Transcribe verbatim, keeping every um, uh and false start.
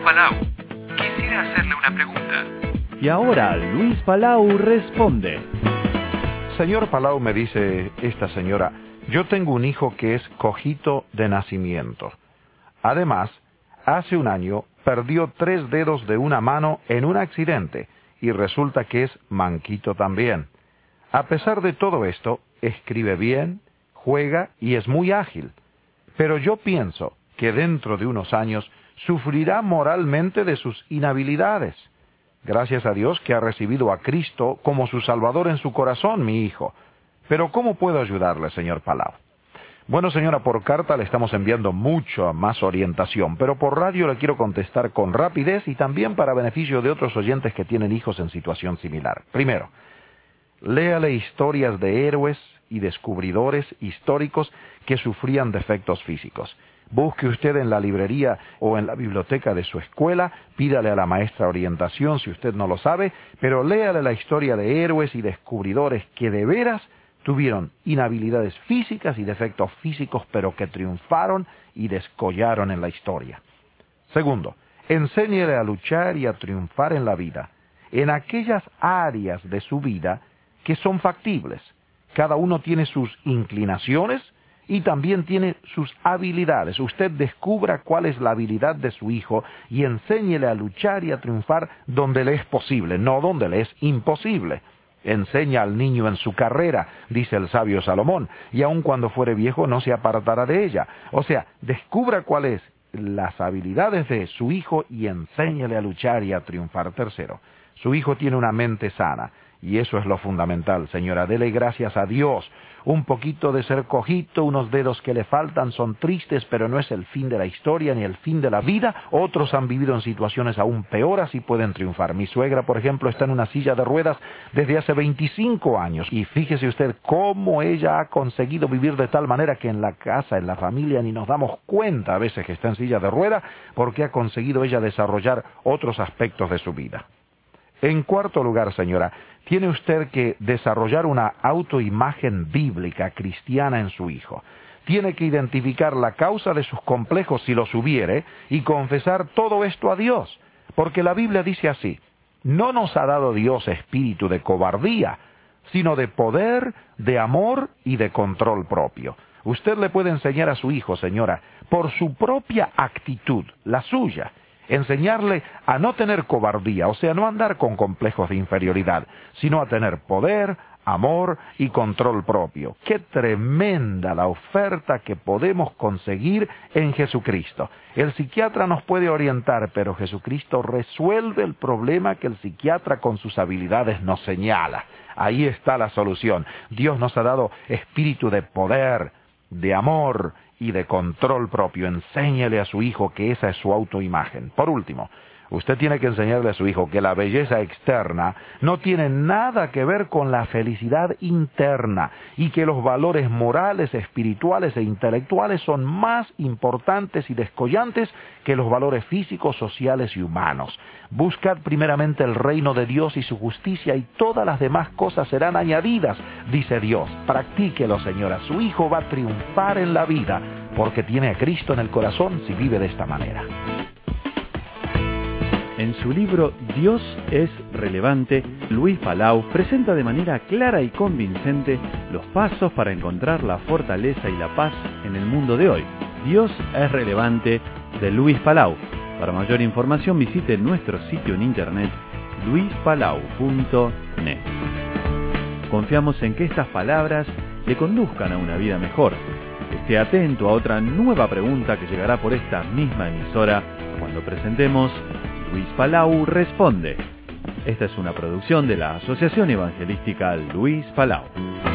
Palau. Quisiera hacerle una pregunta. Y ahora Luis Palau responde. Señor Palau, me dice esta señora, yo tengo un hijo que es cojito de nacimiento. Además, hace un año perdió tres dedos de una mano en un accidente y resulta que es manquito también. A pesar de todo esto, escribe bien, juega y es muy ágil. Pero yo pienso que dentro de unos años sufrirá moralmente de sus inhabilidades. Gracias a Dios que ha recibido a Cristo como su Salvador en su corazón, mi hijo. Pero ¿cómo puedo ayudarle, señor Palau? Bueno, señora, por carta le estamos enviando mucha más orientación, pero por radio le quiero contestar con rapidez y también para beneficio de otros oyentes que tienen hijos en situación similar. Primero, léale historias de héroes y descubridores históricos que sufrían defectos físicos. Busque usted en la librería o en la biblioteca de su escuela, pídale a la maestra orientación si usted no lo sabe, pero léale la historia de héroes y descubridores que de veras tuvieron inhabilidades físicas y defectos físicos, pero que triunfaron y descollaron en la historia. Segundo, enséñele a luchar y a triunfar en la vida, en aquellas áreas de su vida que son factibles. Cada uno tiene sus inclinaciones y también tiene sus habilidades. Usted descubra cuál es la habilidad de su hijo y enséñele a luchar y a triunfar donde le es posible, no donde le es imposible. Enseña al niño en su carrera, dice el sabio Salomón, y aun cuando fuere viejo no se apartará de ella. O sea, descubra cuáles las habilidades de su hijo y enséñele a luchar y a triunfar. Tercero, su hijo tiene una mente sana. Y eso es lo fundamental, señora. Dele gracias a Dios. Un poquito de ser cojito, unos dedos que le faltan son tristes, pero no es el fin de la historia ni el fin de la vida. Otros han vivido en situaciones aún peores y pueden triunfar. Mi suegra, por ejemplo, está en una silla de ruedas desde hace veinticinco años. Y fíjese usted cómo ella ha conseguido vivir de tal manera que en la casa, en la familia, ni nos damos cuenta a veces que está en silla de ruedas, porque ha conseguido ella desarrollar otros aspectos de su vida. En cuarto lugar, señora, tiene usted que desarrollar una autoimagen bíblica cristiana en su hijo. Tiene que identificar la causa de sus complejos si los hubiere y confesar todo esto a Dios. Porque la Biblia dice así, no nos ha dado Dios espíritu de cobardía, sino de poder, de amor y de control propio. Usted le puede enseñar a su hijo, señora, por su propia actitud, la suya, enseñarle a no tener cobardía, o sea, no andar con complejos de inferioridad, sino a tener poder, amor y control propio. ¡Qué tremenda la oferta que podemos conseguir en Jesucristo! El psiquiatra nos puede orientar, pero Jesucristo resuelve el problema que el psiquiatra con sus habilidades nos señala. Ahí está la solución. Dios nos ha dado espíritu de poder, de amor y de control propio. Enséñele a su hijo que esa es su autoimagen. Por último, usted tiene que enseñarle a su hijo que la belleza externa no tiene nada que ver con la felicidad interna y que los valores morales, espirituales e intelectuales son más importantes y descollantes que los valores físicos, sociales y humanos. Buscad primeramente el reino de Dios y su justicia y todas las demás cosas serán añadidas, dice Dios. Practíquelo, señora. Su hijo va a triunfar en la vida porque tiene a Cristo en el corazón si vive de esta manera. En su libro Dios es relevante, Luis Palau presenta de manera clara y convincente los pasos para encontrar la fortaleza y la paz en el mundo de hoy. Dios es relevante, de Luis Palau. Para mayor información visite nuestro sitio en internet luis palau punto net. Confiamos en que estas palabras le conduzcan a una vida mejor. Esté atento a otra nueva pregunta que llegará por esta misma emisora cuando presentemos Luis Palau Responde. Esta es una producción de la Asociación Evangelística Luis Palau.